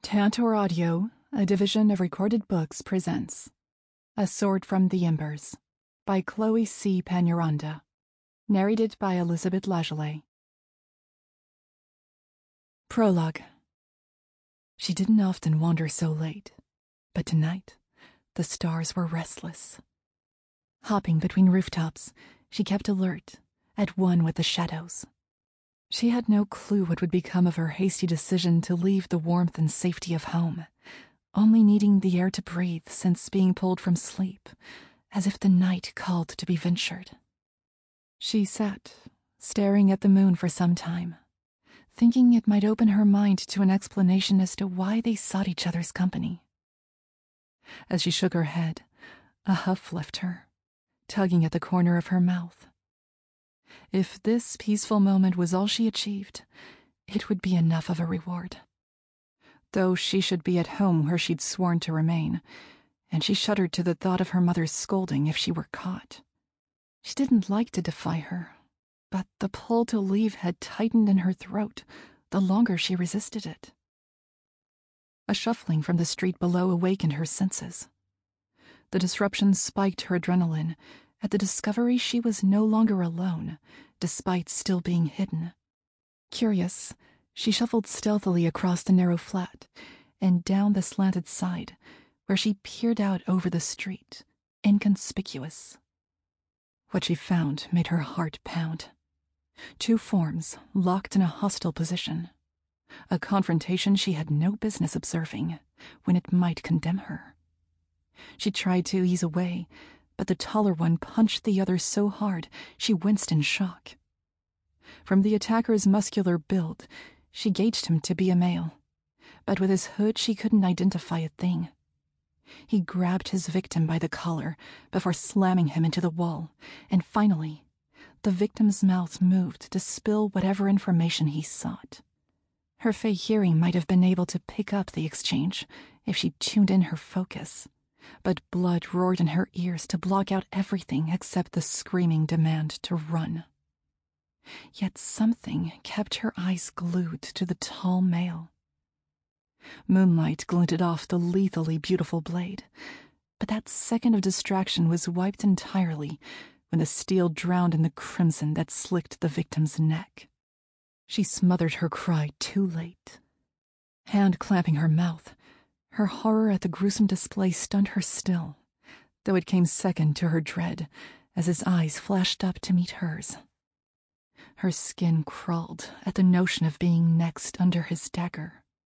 Tantor Audio, a division of Recorded Books, presents A Sword from the Embers by Chloe C. Panuranda, narrated by Elizabeth Lagelet. Prologue. She didn't often wander so late, but tonight the stars were restless. Hopping between rooftops, she kept alert, at one with the shadows. She had no clue what would become of her hasty decision to leave the warmth and safety of home, only needing the air to breathe since being pulled from sleep, as if the night called to be ventured. She sat, staring at the moon for some time, thinking it might open her mind to an explanation as to why they sought each other's company. As she shook her head, a huff left her, tugging at the corner of her mouth. If this peaceful moment was all she achieved, it would be enough of a reward. Though she should be at home where she'd sworn to remain, and she shuddered to the thought of her mother's scolding if she were caught. She didn't like to defy her, but the pull to leave had tightened in her throat the longer she resisted it. A shuffling from the street below awakened her senses. The disruption spiked her adrenaline at the discovery she was no longer alone, despite still being hidden. Curious, she shuffled stealthily across the narrow flat and down the slanted side, where she peered out over the street, inconspicuous. What she found made her heart pound. Two forms locked in a hostile position. A confrontation she had no business observing, when it might condemn her. She tried to ease away, but the taller one punched the other so hard she winced in shock. From the attacker's muscular build, she gauged him to be a male, but with his hood she couldn't identify a thing. He grabbed his victim by the collar before slamming him into the wall, and finally, the victim's mouth moved to spill whatever information he sought. Her fey hearing might have been able to pick up the exchange if she tuned in her focus, but blood roared in her ears to block out everything except the screaming demand to run. Yet something kept her eyes glued to the tall male. Moonlight glinted off the lethally beautiful blade, but that second of distraction was wiped entirely when the steel drowned in the crimson that slicked the victim's neck. She smothered her cry too late. Hand clamping her mouth, her horror at the gruesome display stunned her still, though it came second to her dread as his eyes flashed up to meet hers. Her skin crawled at the notion of being next under his dagger.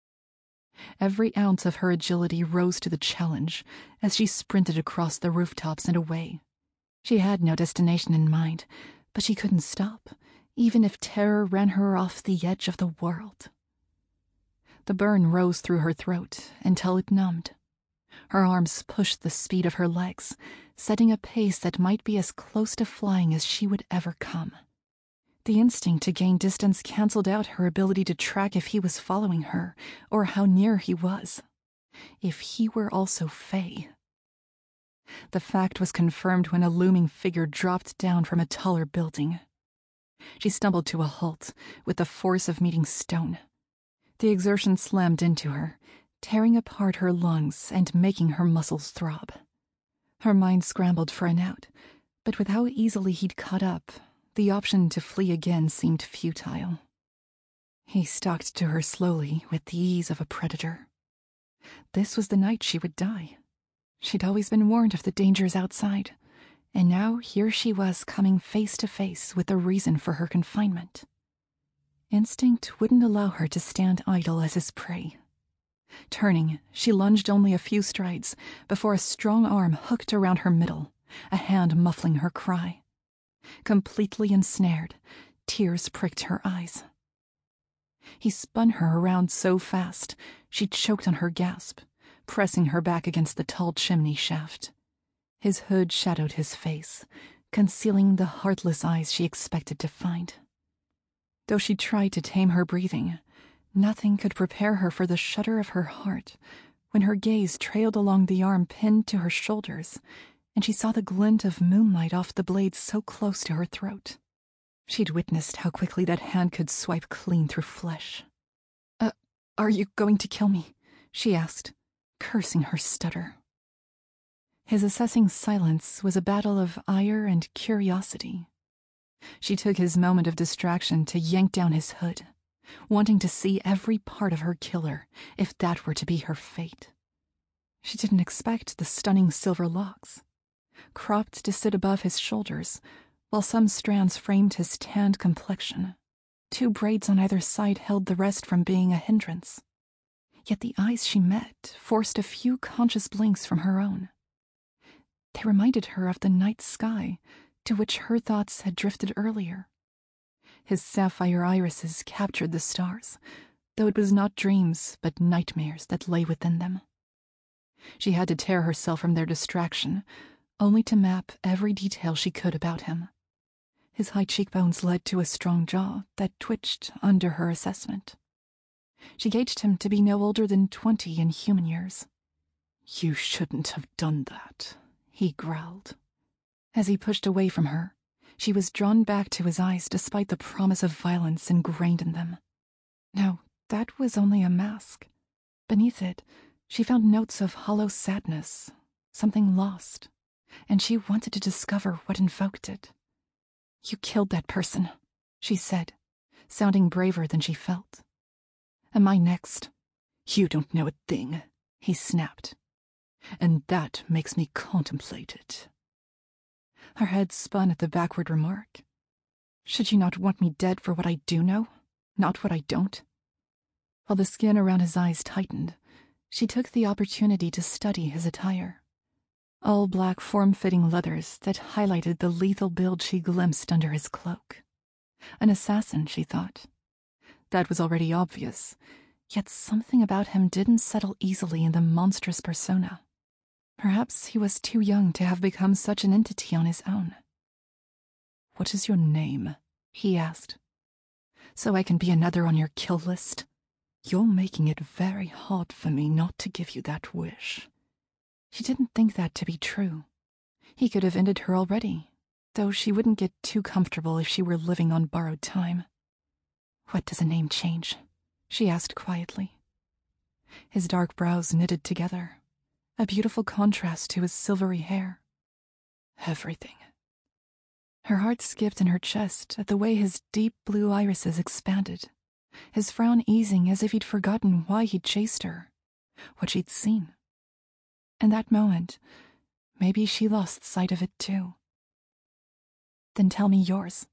Every ounce of her agility rose to the challenge as she sprinted across the rooftops and away. She had no destination in mind, but she couldn't stop, even if terror ran her off the edge of the world. The burn rose through her throat until it numbed. Her arms pushed the speed of her legs, setting a pace that might be as close to flying as she would ever come. The instinct to gain distance canceled out her ability to track if he was following her or how near he was, if he were also fey. The fact was confirmed when a looming figure dropped down from a taller building. She stumbled to a halt with the force of meeting stone. The exertion slammed into her, tearing apart her lungs and making her muscles throb. Her mind scrambled for an out, but with how easily he'd caught up, the option to flee again seemed futile. He stalked to her slowly with the ease of a predator. This was the night she would die. She'd always been warned of the dangers outside, and now here she was coming face to face with the reason for her confinement. Instinct wouldn't allow her to stand idle as his prey. Turning, she lunged only a few strides before a strong arm hooked around her middle, a hand muffling her cry. Completely ensnared, tears pricked her eyes. He spun her around so fast, she choked on her gasp, pressing her back against the tall chimney shaft. His hood shadowed his face, concealing the heartless eyes she expected to find. Though she tried to tame her breathing, nothing could prepare her for the shudder of her heart when her gaze trailed along the arm pinned to her shoulders, and she saw the glint of moonlight off the blade so close to her throat. She'd witnessed how quickly that hand could swipe clean through flesh. Are you going to kill me?" she asked, cursing her stutter. His assessing silence was a battle of ire and curiosity. She took his moment of distraction to yank down his hood, wanting to see every part of her killer if that were to be her fate. She didn't expect the stunning silver locks, cropped to sit above his shoulders, while some strands framed his tanned complexion. 2 braids on either side held the rest from being a hindrance. Yet the eyes she met forced a few conscious blinks from her own. They reminded her of the night sky to which her thoughts had drifted earlier. His sapphire irises captured the stars, though it was not dreams but nightmares that lay within them. She had to tear herself from their distraction, only to map every detail she could about him. His high cheekbones led to a strong jaw that twitched under her assessment. She gauged him to be no older than 20 in human years. "You shouldn't have done that," he growled. As he pushed away from her, she was drawn back to his eyes despite the promise of violence ingrained in them. No, that was only a mask. Beneath it, she found notes of hollow sadness, something lost, and she wanted to discover what invoked it. "You killed that person," she said, sounding braver than she felt. "Am I next?" "You don't know a thing," he snapped. "And that makes me contemplate it." Her head spun at the backward remark. Should you not want me dead for what I do know, not what I don't? While the skin around his eyes tightened, she took the opportunity to study his attire. All black form-fitting leathers that highlighted the lethal build she glimpsed under his cloak. An assassin, she thought. That was already obvious, yet something about him didn't settle easily in the monstrous persona. Perhaps he was too young to have become such an entity on his own. "What is your name?" he asked. "So I can be another on your kill list?" "You're making it very hard for me not to give you that wish." She didn't think that to be true. He could have ended her already, though she wouldn't get too comfortable if she were living on borrowed time. "What does a name change?" she asked quietly. His dark brows knitted together, a beautiful contrast to his silvery hair. "Everything." Her heart skipped in her chest at the way his deep blue irises expanded, his frown easing as if he'd forgotten why he'd chased her, what she'd seen. In that moment, maybe she lost sight of it too. "Then tell me yours."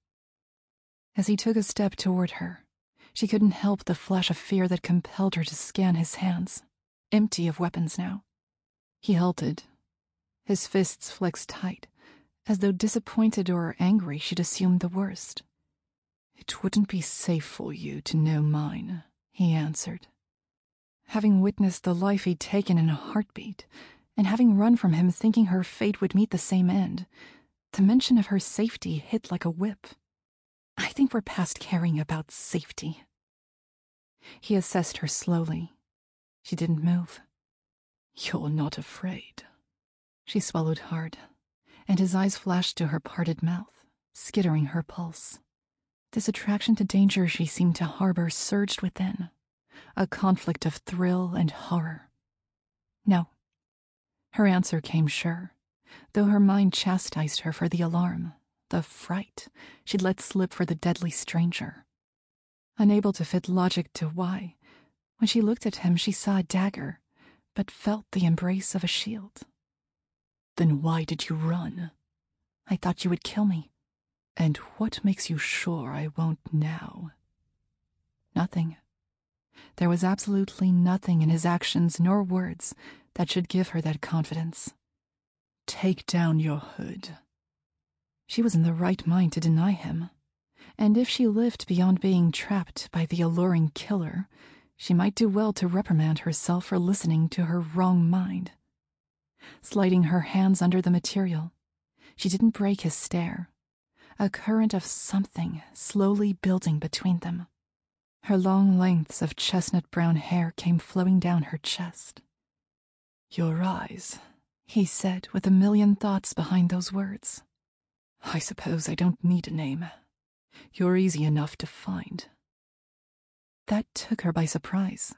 As he took a step toward her, she couldn't help the flash of fear that compelled her to scan his hands, empty of weapons now. He halted, his fists flexed tight, as though disappointed or angry she'd assumed the worst. "It wouldn't be safe for you to know mine," he answered. Having witnessed the life he'd taken in a heartbeat, and having run from him thinking her fate would meet the same end, the mention of her safety hit like a whip. "I think we're past caring about safety." He assessed her slowly. She didn't move. "You're not afraid." She swallowed hard, and his eyes flashed to her parted mouth, skittering her pulse. This attraction to danger she seemed to harbor surged within, a conflict of thrill and horror. "No." Her answer came sure, though her mind chastised her for the alarm, the fright she'd let slip for the deadly stranger. Unable to fit logic to why, when she looked at him she saw a dagger, but felt the embrace of a shield. "Then why did you run?" "I thought you would kill me." "And what makes you sure I won't now?" Nothing. There was absolutely nothing in his actions nor words that should give her that confidence. "Take down your hood." She was in the right mind to deny him, and if she lived beyond being trapped by the alluring killer, she might do well to reprimand herself for listening to her wrong mind. Sliding her hands under the material, she didn't break his stare, a current of something slowly building between them. Her long lengths of chestnut-brown hair came flowing down her chest. "Your eyes," he said, with a million thoughts behind those words. "I suppose I don't need a name. You're easy enough to find." That took her by surprise,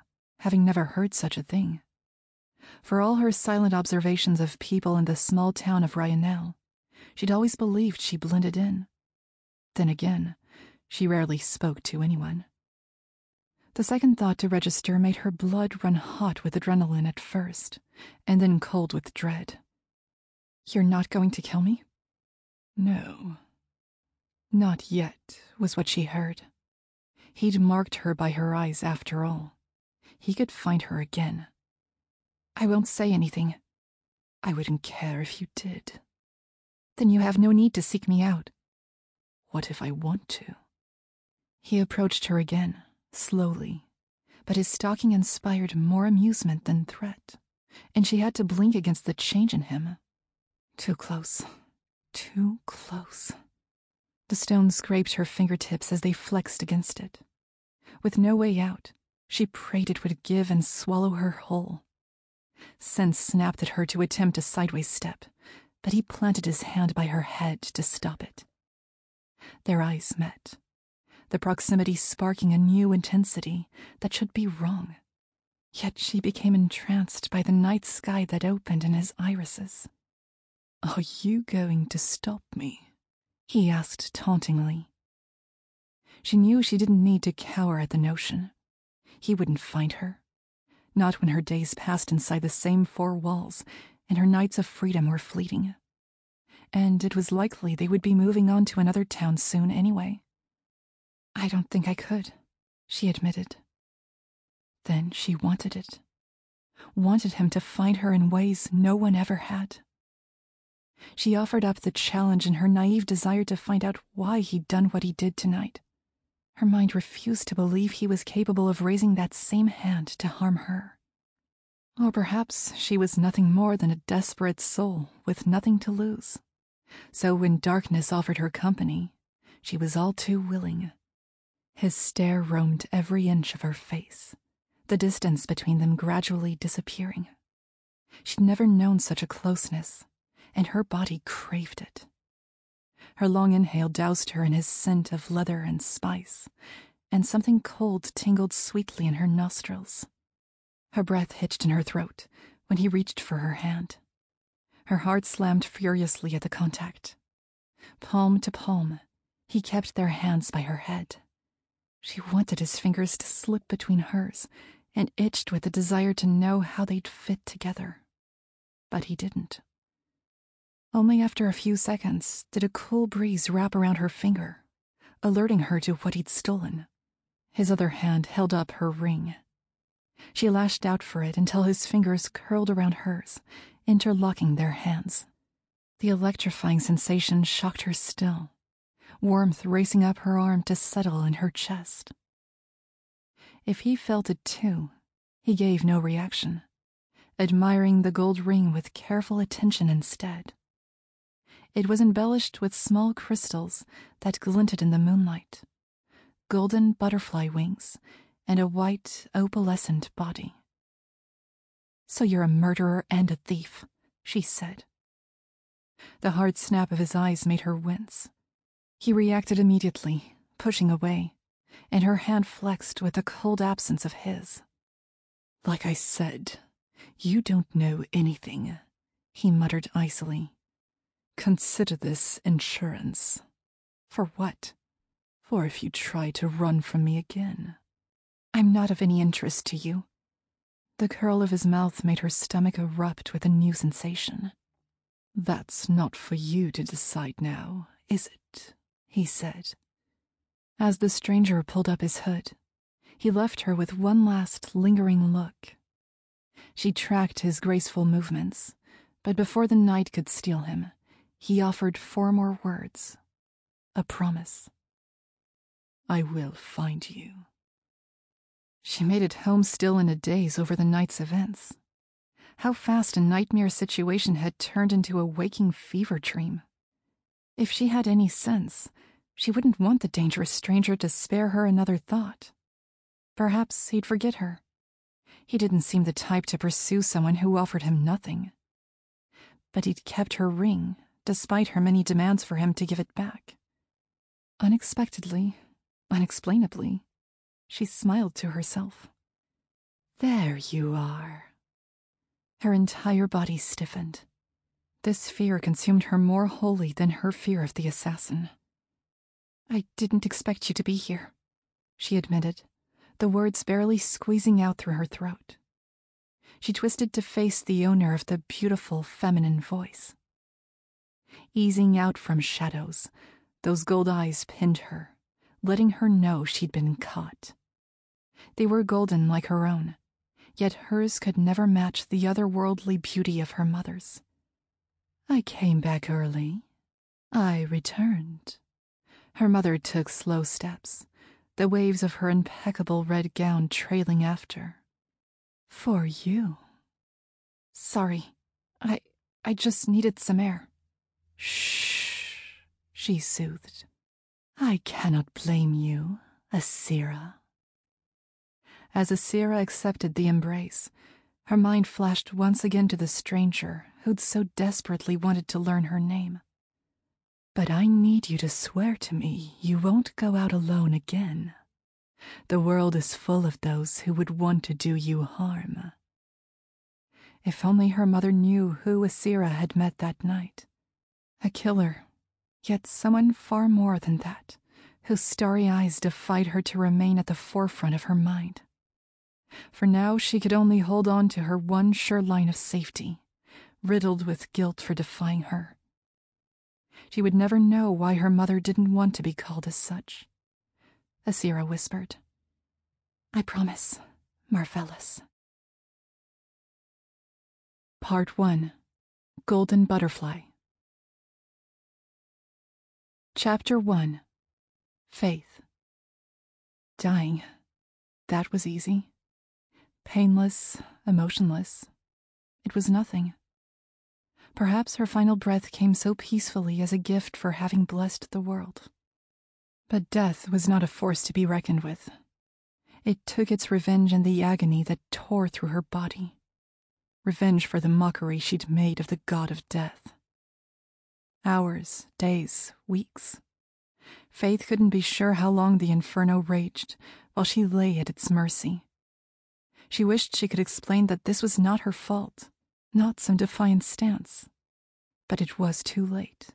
having never heard such a thing. For all her silent observations of people in the small town of Ryanel, she'd always believed she blended in. Then again, she rarely spoke to anyone. The second thought to register made her blood run hot with adrenaline at first, and then cold with dread. "You're not going to kill me?" "No. Not yet," was what she heard. He'd marked her by her eyes after all. He could find her again. "I won't say anything." "I wouldn't care if you did." "Then you have no need to seek me out." "What if I want to?" He approached her again, slowly, but his stalking inspired more amusement than threat, and she had to blink against the change in him. Too close. Too close. The stone scraped her fingertips as they flexed against it. With no way out, she prayed it would give and swallow her whole. Sense snapped at her to attempt a sideways step, but he planted his hand by her head to stop it. Their eyes met, the proximity sparking a new intensity that should be wrong. Yet she became entranced by the night sky that opened in his irises. "Are you going to stop me?" he asked tauntingly. She knew she didn't need to cower at the notion. He wouldn't find her. Not when her days passed inside the same four walls and her nights of freedom were fleeting. And it was likely they would be moving on to another town soon anyway. "I don't think I could," she admitted. Then she wanted it. Wanted him to find her in ways no one ever had. She offered up the challenge in her naive desire to find out why he'd done what he did tonight. Her mind refused to believe he was capable of raising that same hand to harm her. Or perhaps she was nothing more than a desperate soul with nothing to lose. So when darkness offered her company, she was all too willing. His stare roamed every inch of her face, the distance between them gradually disappearing. She'd never known such a closeness, and her body craved it. Her long inhale doused her in his scent of leather and spice, and something cold tingled sweetly in her nostrils. Her breath hitched in her throat when he reached for her hand. Her heart slammed furiously at the contact. Palm to palm, he kept their hands by her head. She wanted his fingers to slip between hers and itched with the desire to know how they'd fit together. But he didn't. Only after a few seconds did a cool breeze wrap around her finger, alerting her to what he'd stolen. His other hand held up her ring. She lashed out for it until his fingers curled around hers, interlocking their hands. The electrifying sensation shocked her still, warmth racing up her arm to settle in her chest. If he felt it too, he gave no reaction, admiring the gold ring with careful attention instead. It was embellished with small crystals that glinted in the moonlight, golden butterfly wings, and a white, opalescent body. "So you're a murderer and a thief," she said. The hard snap of his eyes made her wince. He reacted immediately, pushing away, and her hand flexed with the cold absence of his. "Like I said, you don't know anything," he muttered icily. "Consider this insurance." "For what?" "For if you try to run from me again." "I'm not of any interest to you." The curl of his mouth made her stomach erupt with a new sensation. "That's not for you to decide now, is it?" he said. As the stranger pulled up his hood, he left her with one last lingering look. She tracked his graceful movements, but before the night could steal him, he offered 4 more words. A promise. "I will find you." She made it home still in a daze over the night's events. How fast a nightmare situation had turned into a waking fever dream. If she had any sense, she wouldn't want the dangerous stranger to spare her another thought. Perhaps he'd forget her. He didn't seem the type to pursue someone who offered him nothing. But he'd kept her ring, despite her many demands for him to give it back. Unexpectedly, unexplainably, she smiled to herself. There you are. Her entire body stiffened. This fear consumed her more wholly than her fear of the assassin. I didn't expect you to be here, she admitted, the words barely squeezing out through her throat. She twisted to face the owner of the beautiful feminine voice. Easing out from shadows, those gold eyes pinned her, letting her know she'd been caught. They were golden like her own, yet hers could never match the otherworldly beauty of her mother's. I came back early. I returned. Her mother took slow steps, the waves of her impeccable red gown trailing after. For you. Sorry, I just needed some air. Shh, she soothed. I cannot blame you, Asira. As Asira accepted the embrace, her mind flashed once again to the stranger who'd so desperately wanted to learn her name. But I need you to swear to me you won't go out alone again. The world is full of those who would want to do you harm. If only her mother knew who Asira had met that night. A killer, yet someone far more than that, whose starry eyes defied her to remain at the forefront of her mind. For now she could only hold on to her one sure line of safety, riddled with guilt for defying her. She would never know why her mother didn't want to be called as such. Asira whispered, I promise, Marvelous. Part 1. Golden Butterfly. Chapter 1. Faith. Dying. That was easy. Painless, emotionless. It was nothing. Perhaps her final breath came so peacefully as a gift for having blessed the world. But death was not a force to be reckoned with. It took its revenge in the agony that tore through her body. Revenge for the mockery she'd made of the god of death. Hours, days, weeks. Faith couldn't be sure how long the inferno raged while she lay at its mercy. She wished she could explain that this was not her fault, not some defiant stance. But it was too late.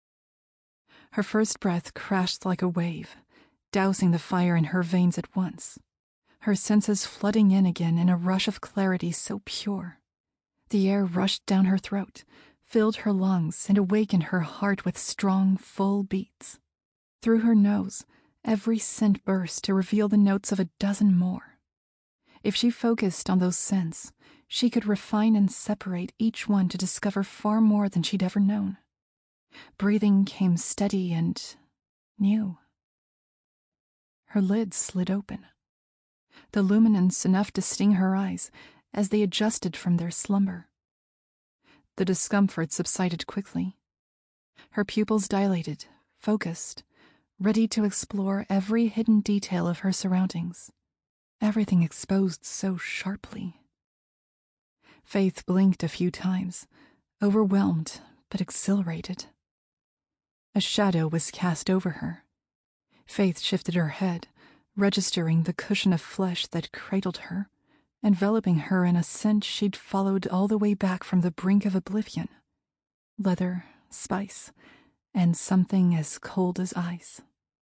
Her first breath crashed like a wave, dousing the fire in her veins at once, her senses flooding in again in a rush of clarity so pure. The air rushed down her throat, filled her lungs, and awakened her heart with strong, full beats. Through her nose, every scent burst to reveal the notes of a dozen more. If she focused on those scents, she could refine and separate each one to discover far more than she'd ever known. Breathing came steady and new. Her lids slid open, the luminance enough to sting her eyes as they adjusted from their slumber. The discomfort subsided quickly. Her pupils dilated, focused, ready to explore every hidden detail of her surroundings. Everything exposed so sharply. Faith blinked a few times, overwhelmed but exhilarated. A shadow was cast over her. Faith shifted her head, registering the cushion of flesh that cradled her, enveloping her in a scent she'd followed all the way back from the brink of oblivion. Leather, spice, and something as cold as ice.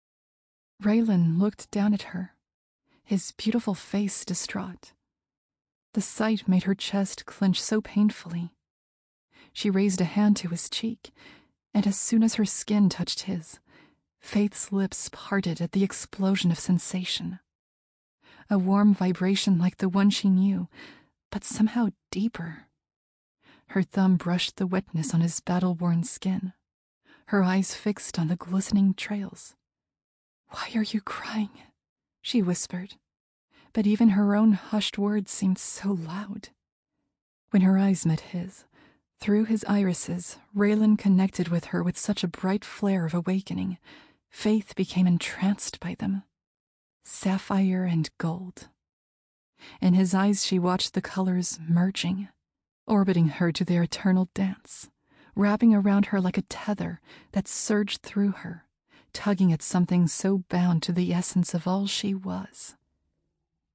Raylan looked down at her, his beautiful face distraught. The sight made her chest clench so painfully. She raised a hand to his cheek, and as soon as her skin touched his, Faith's lips parted at the explosion of sensation. A warm vibration like the one she knew, but somehow deeper. Her thumb brushed the wetness on his battle-worn skin, her eyes fixed on the glistening trails. "Why are you crying?" she whispered, but even her own hushed words seemed so loud. When her eyes met his, through his irises, Raylan connected with her with such a bright flare of awakening, Faith became entranced by them. Sapphire and gold. In his eyes she watched the colors merging, orbiting her to their eternal dance, wrapping around her like a tether that surged through her, tugging at something so bound to the essence of all she was.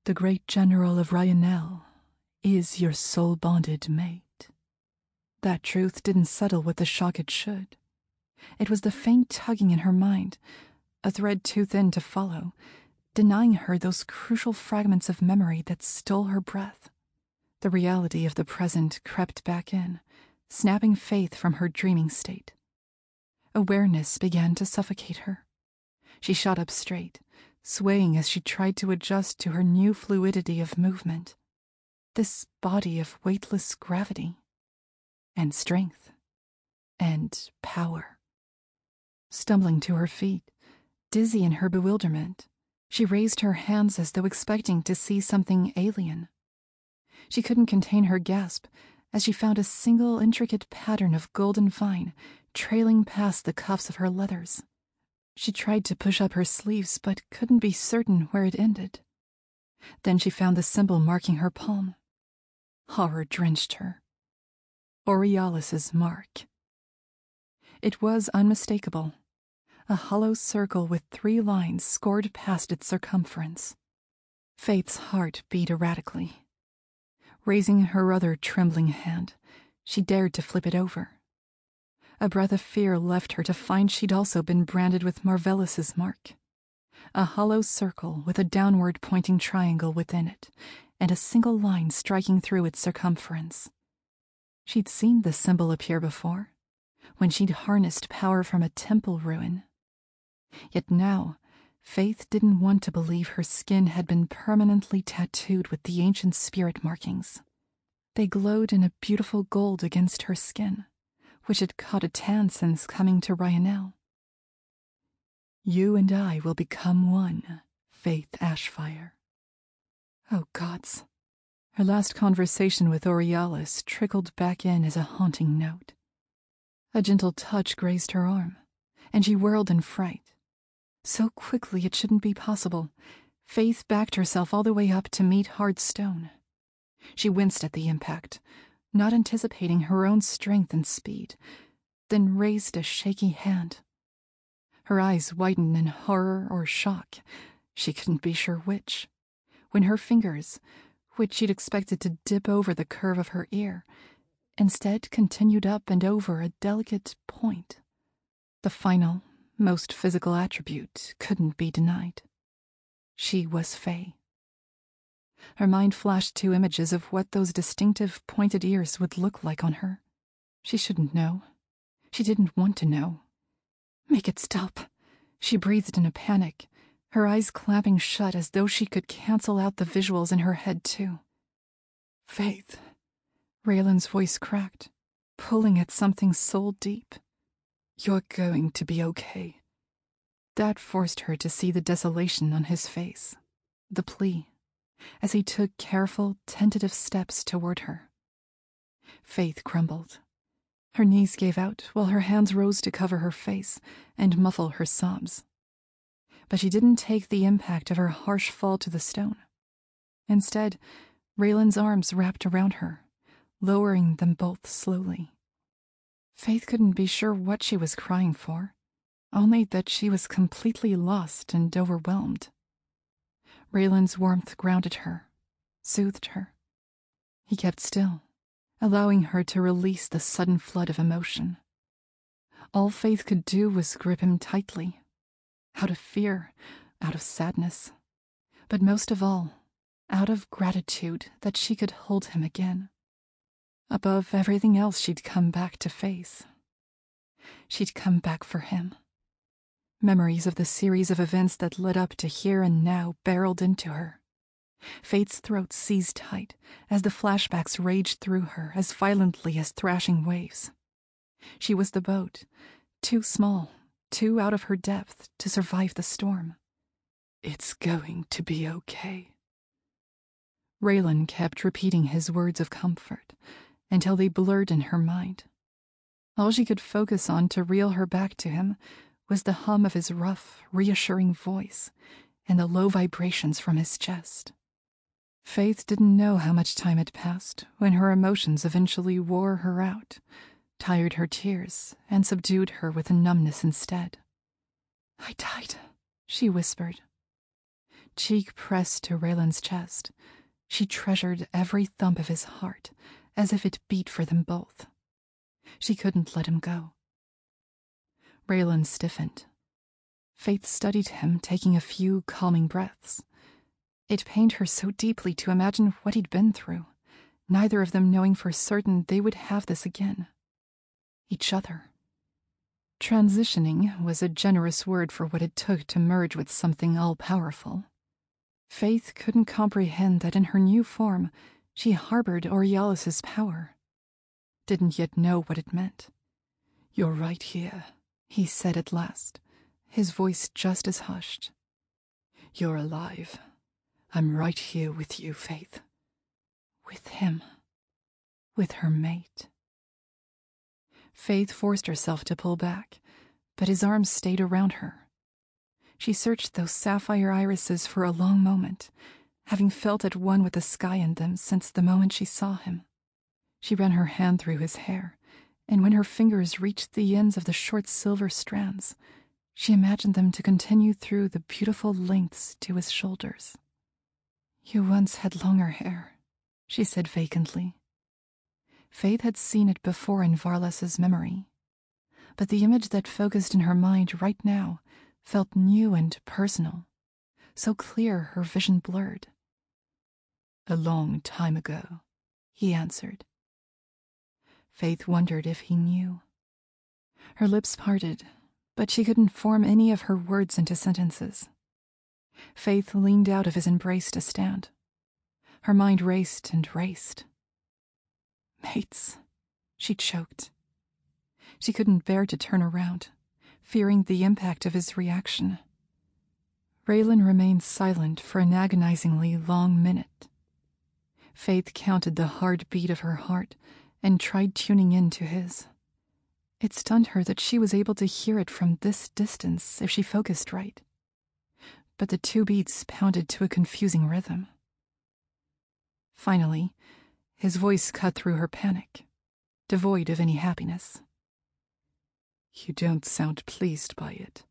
The great general of Ryanel is your soul-bonded mate. That truth didn't settle with the shock it should. It was the faint tugging in her mind, a thread too thin to follow, denying her those crucial fragments of memory that stole her breath. The reality of the present crept back in, snapping Faith from her dreaming state. Awareness began to suffocate her. She shot up straight, swaying as she tried to adjust to her new fluidity of movement. This body of weightless gravity, and strength, and power. Stumbling to her feet, dizzy in her bewilderment, she raised her hands as though expecting to see something alien. She couldn't contain her gasp as she found a single intricate pattern of golden vine trailing past the cuffs of her leathers. She tried to push up her sleeves but couldn't be certain where it ended. Then she found the symbol marking her palm. Horror drenched her. Aurealis's mark. It was unmistakable. A hollow circle with 3 lines scored past its circumference. Faith's heart beat erratically. Raising her other trembling hand, she dared to flip it over. A breath of fear left her to find she'd also been branded with Marvellous's mark. A hollow circle with a downward-pointing triangle within it, and a single line striking through its circumference. She'd seen the symbol appear before, when she'd harnessed power from a temple ruin. Yet now, Faith didn't want to believe her skin had been permanently tattooed with the ancient spirit markings. They glowed in a beautiful gold against her skin, which had caught a tan since coming to Ryanel. You and I will become one, Faith Ashfire. Oh, gods. Her last conversation with Aurealis trickled back in as a haunting note. A gentle touch grazed her arm, and she whirled in fright. So quickly it shouldn't be possible. Faith backed herself all the way up to meet hard stone. She winced at the impact, not anticipating her own strength and speed, then raised a shaky hand. Her eyes widened in horror or shock, she couldn't be sure which, when her fingers, which she'd expected to dip over the curve of her ear, instead continued up and over a delicate point. The final, most physical attribute couldn't be denied. She was Faye. Her mind flashed 2 images of what those distinctive pointed ears would look like on her. She shouldn't know. She didn't want to know. Make it stop, she breathed in a panic, her eyes clamping shut as though she could cancel out the visuals in her head too. Faith. Raylan's voice cracked, pulling at something soul deep. You're going to be okay. That forced her to see the desolation on his face, the plea, as he took careful, tentative steps toward her. Faith crumbled. Her knees gave out while her hands rose to cover her face and muffle her sobs. But she didn't take the impact of her harsh fall to the stone. Instead, Raylan's arms wrapped around her, lowering them both slowly. Faith couldn't be sure what she was crying for, only that she was completely lost and overwhelmed. Raylan's warmth grounded her, soothed her. He kept still, allowing her to release the sudden flood of emotion. All Faith could do was grip him tightly, out of fear, out of sadness, but most of all, out of gratitude that she could hold him again. Above everything else she'd come back to Faith. She'd come back for him. Memories of the series of events that led up to here and now barreled into her. Faith's throat seized tight as the flashbacks raged through her as violently as thrashing waves. She was the boat, too small, too out of her depth to survive the storm. It's going to be okay. Raylan kept repeating his words of comfort until they blurred in her mind. All she could focus on to reel her back to him was the hum of his rough, reassuring voice and the low vibrations from his chest. Faith didn't know how much time had passed when her emotions eventually wore her out, tired her tears, and subdued her with a numbness instead. I died, she whispered. cheek pressed to Raylan's chest. She treasured every thump of his heart, as if it beat for them both. She couldn't let him go. Raylan stiffened. Faith studied him, taking a few calming breaths. It pained her so deeply to imagine what he'd been through, neither of them knowing for certain they would have this again. Each other. Transitioning was a generous word for what it took to merge with something all-powerful. Faith couldn't comprehend that in her new form she harbored Aurealis's power. Didn't yet know what it meant. "You're right here," he said at last, his voice just as hushed. "You're alive. I'm right here with you, Faith." With him. With her mate. Faith forced herself to pull back, but his arms stayed around her. She searched those sapphire irises for a long moment, having felt at one with the sky in them since the moment she saw him. She ran her hand through his hair, and when her fingers reached the ends of the short silver strands, she imagined them to continue through the beautiful lengths to his shoulders. "You once had longer hair," she said vacantly. Faith had seen it before in Varlas's memory, but the image that focused in her mind right now felt new and personal, so clear her vision blurred. "A long time ago," he answered. Faith wondered if he knew. Her lips parted, but she couldn't form any of her words into sentences. Faith leaned out of his embrace to stand. Her mind raced and raced. "Mates," she choked. She couldn't bear to turn around, fearing the impact of his reaction. Raylan remained silent for an agonizingly long minute. Faith counted the hard beat of her heart and tried tuning in to his. It stunned her that she was able to hear it from this distance if she focused right. But the two beats pounded to a confusing rhythm. Finally, his voice cut through her panic, devoid of any happiness. "You don't sound pleased by it."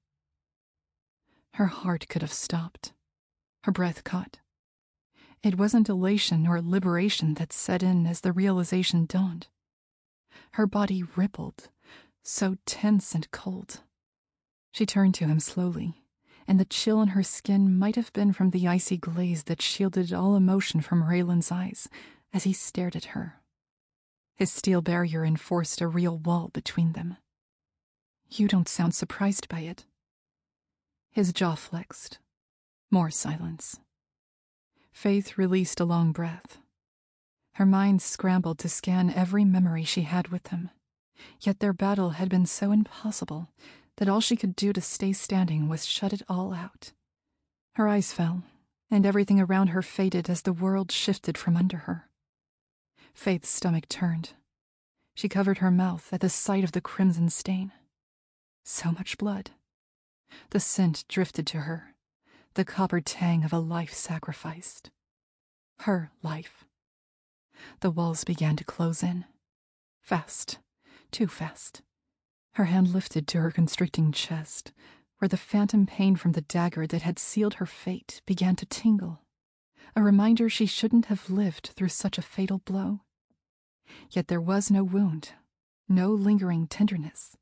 Her heart could have stopped. Her breath caught. It wasn't elation or liberation that set in as the realization dawned. Her body rippled, so tense and cold. She turned to him slowly, and the chill on her skin might have been from the icy glaze that shielded all emotion from Raylan's eyes as he stared at her. His steel barrier enforced a real wall between them. "You don't sound surprised by it." His jaw flexed. More silence. Faith released a long breath. Her mind scrambled to scan every memory she had with him, yet their battle had been so impossible that all she could do to stay standing was shut it all out. Her eyes fell, and everything around her faded as the world shifted from under her. Faith's stomach turned. She covered her mouth at the sight of the crimson stain. So much blood. The scent drifted to her, the copper tang of a life sacrificed. Her life. The walls began to close in. Fast. Too fast. Her hand lifted to her constricting chest, where the phantom pain from the dagger that had sealed her fate began to tingle, a reminder she shouldn't have lived through such a fatal blow. Yet there was no wound, no lingering tenderness.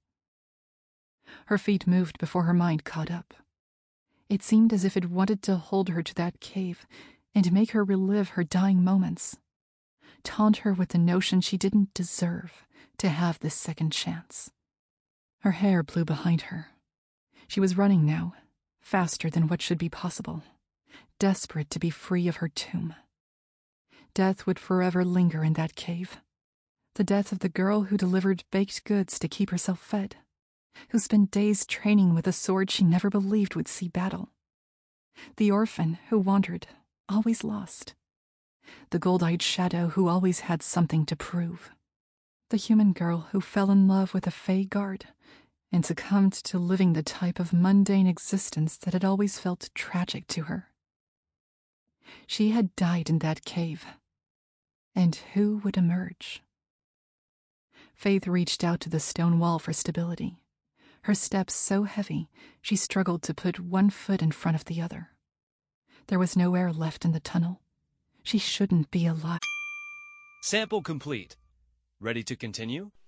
Her feet moved before her mind caught up. It seemed as if it wanted to hold her to that cave and make her relive her dying moments, taunt her with the notion she didn't deserve to have this second chance. Her hair blew behind her. She was running now, faster than what should be possible, desperate to be free of her tomb. Death would forever linger in that cave. The death of the girl who delivered baked goods to keep herself fed, who spent days training with a sword she never believed would see battle. The orphan who wandered, always lost. The gold-eyed shadow who always had something to prove. The human girl who fell in love with a Fey guard and succumbed to living the type of mundane existence that had always felt tragic to her. She had died in that cave. And who would emerge? Faith reached out to the stone wall for stability, her steps so heavy she struggled to put one foot in front of the other. There was no air left in the tunnel. She shouldn't be alive. Sample complete. Ready to continue?